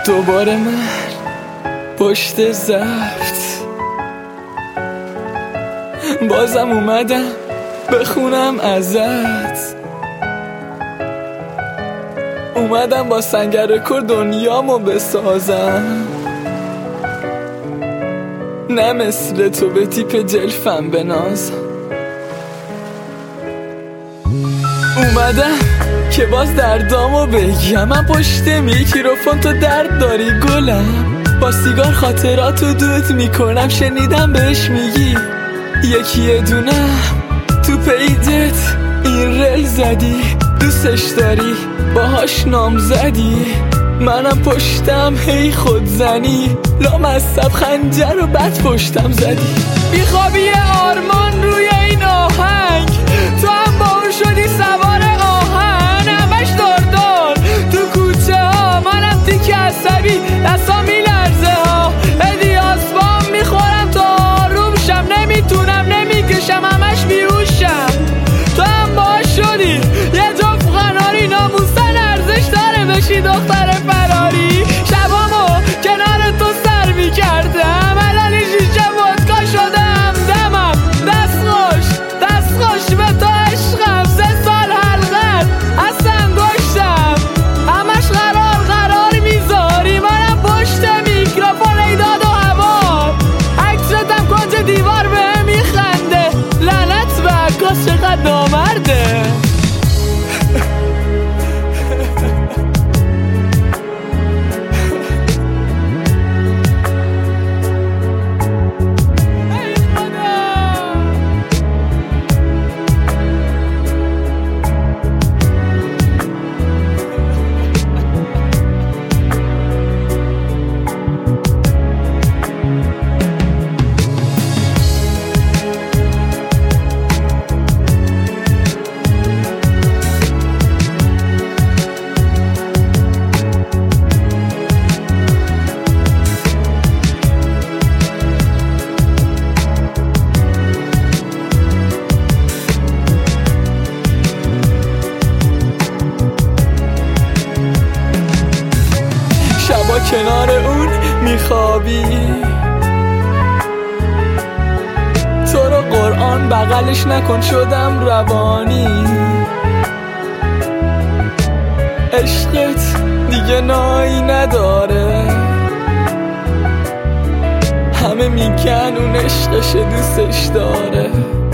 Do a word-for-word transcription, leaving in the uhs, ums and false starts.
دوباره من پشت ضبط بازم اومدم بخونم ازت، اومدم با سنگر کور دنیامو بسازم، نه مثل تو به تیپ جلفم بنازم. اومدم که باز دردامو بگم، من پشت میکروفون تو درد داری گلم، با سیگار خاطراتو دود میکنم، شنیدم بهش میگی یکی یه دونه تو پیجت این رل زدی، دوستش داری باهاش نام زدی، منم پشتم هی خود زنی، لامصب خنجر و بد پشتم زدی. بیخوابی آرمان روی این آهنگ، تو هم با اون شدی سوار آهن، همش داردار تو کوچه ها، منم تیک عصبی دستا میلرزه ها، هدی آسبام میخورم تا آروم شم، نمیتونم نمیکشم همش بیهوشم، تو هم با شدی یه جفت قناری، ناموسن ارزش داره بشی دختر فراری، شبامو کنار تو سر میکردم، الان شیشه ودکا شدم دمم، دست خوش دست خوش به تو عشقم، سه سال حلقت اصلا گشتم، همش قرار قرار میذاری، منم پشت میکروفون ایداد و هوار، عکستم کنج دیوار به میخنده، لعنت به عکاس چقدر نامرده. شبا کنار اون میخوابی، تو رو قرآن بغلش نکن شدم روانی، عشقت دیگه نایی نداره، همه میگن اون عشقش دوستش داره.